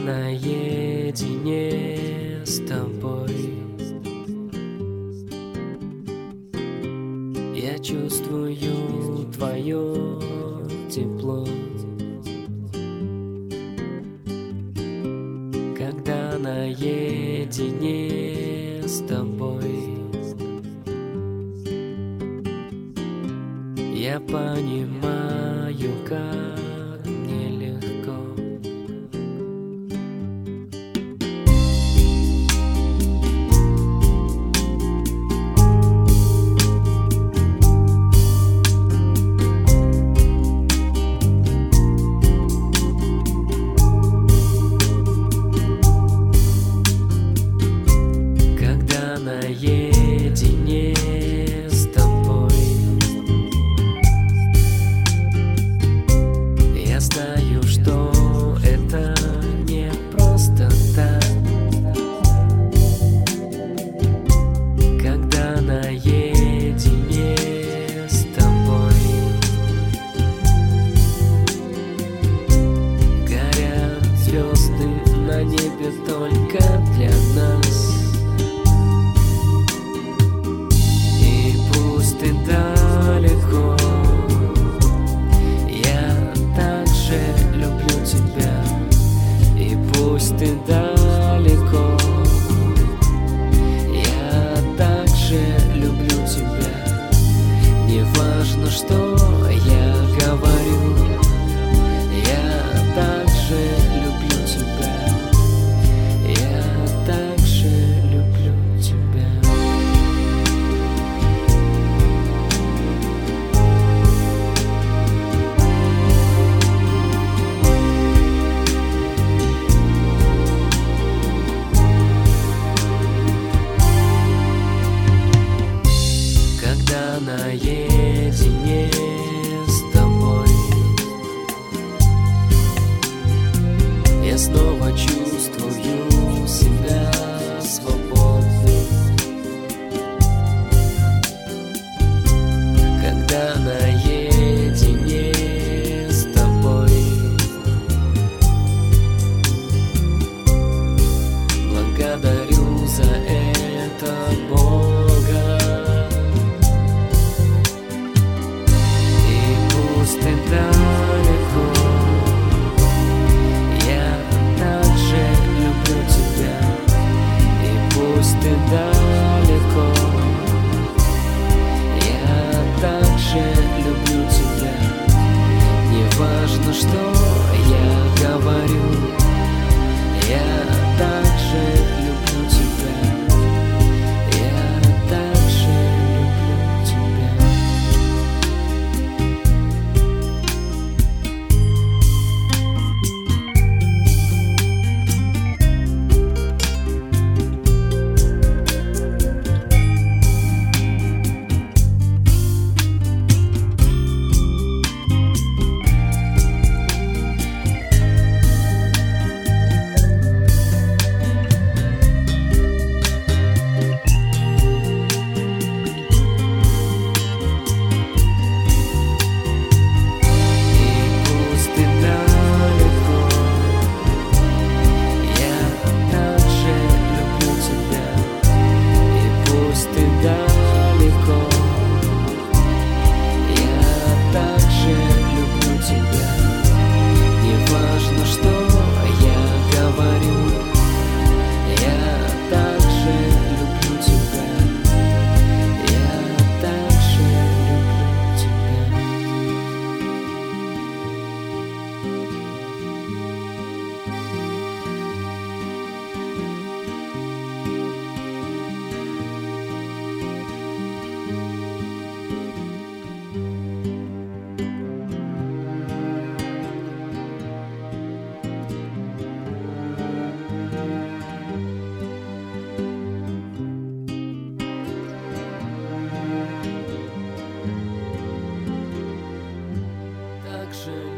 наедине с тобой, я чувствую твое тепло. Когда наедине с тобой, я понимаю, как нелегко. Когда наедине с тобой, я знаю, что это не просто так. Когда наедине с тобой, горят звезды на небе только для нас. И пусть ты далеко, я также люблю тебя. И пусть ты далеко, я также люблю тебя. Не важно, что я говорю, я также люблю тебя. Я также люблю тебя. Когда наедине с тобой, я снова чувствую себя свободным. Когда наедине с тобой, благодарю за это Бога. Пусть ты далеко, я также люблю тебя. И пусть ты далеко, я также люблю тебя. Не важно, что я говорю, я также люблю тебя. Я также люблю тебя. Также